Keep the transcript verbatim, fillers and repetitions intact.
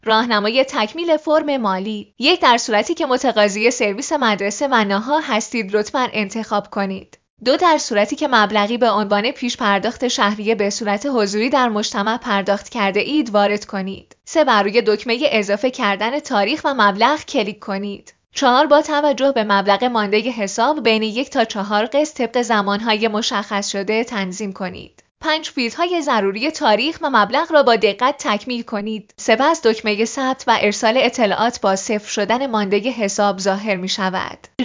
راهنمای تکمیل فرم مالی. یک، در صورتی که متقاضی سرویس مدرسه و ناهار هستید لطفاً انتخاب کنید. دو، در صورتی که مبلغی به عنوان پیش پرداخت شهریه به صورت حضوری در مجتمع پرداخت کرده اید وارد کنید. سه، بر روی دکمه اضافه کردن تاریخ و مبلغ کلیک کنید. چهار، با توجه به مبلغ مانده حساب بین یک تا چهار قسط طبق زمانهای مشخص شده تنظیم کنید. پنج، فیلدهای ضروری تاریخ و مبلغ را با دقت تکمیل کنید. سپس دکمه ثبت و ارسال اطلاعات با صفر شدن مانده حساب ظاهر می شود.